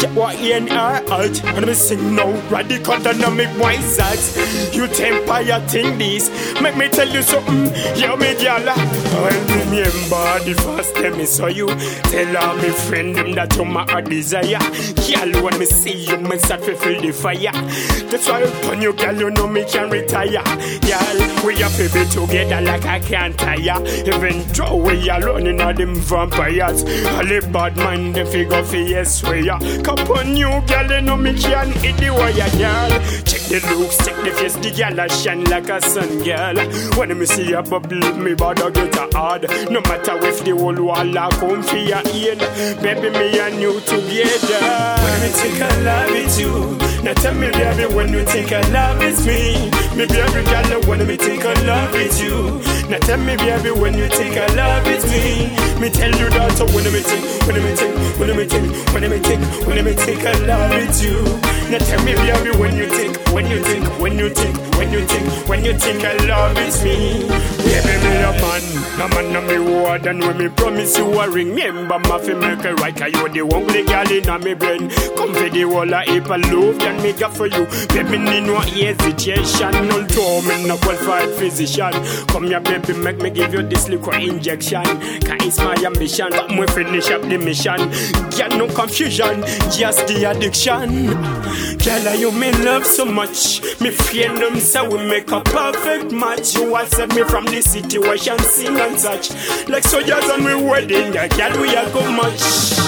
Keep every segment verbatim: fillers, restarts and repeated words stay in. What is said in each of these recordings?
what in our heart. And me sing no radical dynamic wise that you temper your thing this. Make me tell you something, yo me gyal. I remember the first time me saw you. Tell all me friend them that you my heart desire. Gyal, when me see you, me start to feel the fire. That's why upon you, gyal, you know me can retire. Gyal, we have to be together like I can't tire. Even though we are running all them vampires. All the bad man, they figure for yes way. Come on you, gyal, you know me can hit the wire, gyal. Check the looks, check the face, the gyal a shine like a sun, gyal. When me see a bubble, me bother get a hard. No matter if the whole wall a come for your ear. Baby, me and you together. When me think I love it you. Now tell me baby when you think I love it's me. Me baby girl when me think I love it you. Now tell me baby when you think I love it's me. Me tell you that so when me think, when me think, when me think, when me think, when me think I love it you. Now tell me baby when you think, when you think, when you think, when you think, when you think I love it's me. Baby me a man, a man a me word and when me promise you a ring. Remember my fi make a right, cause you the only girl in a me brain. Come for the whole a heap of love and me got for you. Baby need no hesitation, no trouble, me no qualified physician. Come here baby make me give you this liquor injection. Cause it's my ambition, but me finish up the mission. Get no confusion, just the addiction. Girl you me love so much. Me friend them say we make a perfect match. You accept me from this situation, sing and such. Like soldiers on my wedding, yeah, girl we are go much.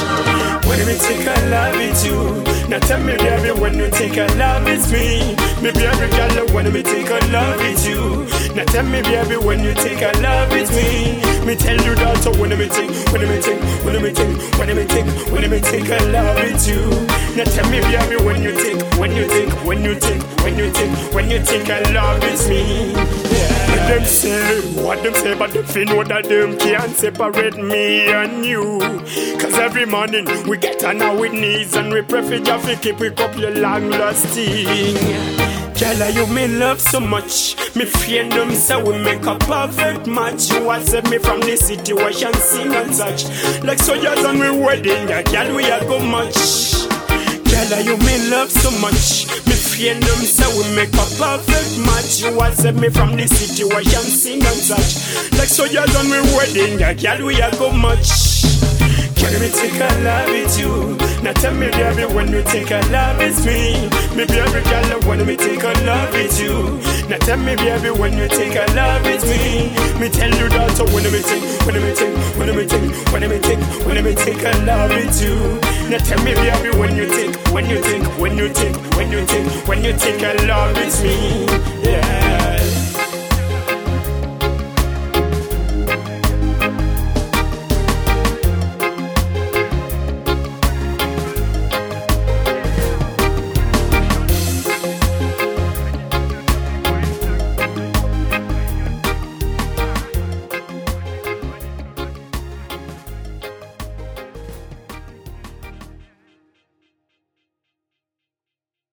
When me think I love it you. Now tell me baby when you think I love it's me. Me baby girl when me think I love it you. Now tell me baby when you think I love it's me. Me tell you that so when me think, when me think, when me think, when me think, when me think I love it you. Now tell me baby when you think, when you think, when you think, when you think, when you think I love it's me. Yeah. What them say, what them say, but them feel know that them can't separate me and you. Cause every morning we get on our knees and we pray for you to keep it up your long lasting. Girl, you me love so much. Me friend them say we make a perfect match. You accept me from this situation, sing and such. Like soldiers on my wedding, yeah, girl, we are go much. Girl, you me love so much. Me friend them say we make a perfect match. You accept me from this situation, sing and such. Like soldiers on my wedding, yeah, girl, we are go much. Girl, me think I love it you. Now tell me baby when you think I love it's me. Me baby girl when me think I love it you. Now tell me baby when you think I love it's me. Me tell you that so when me think, when me think, when me think, when me think, when me think I love it you. Now tell me baby when you think, when you think, when you think, when you think, when you think I love it's me. Yeah.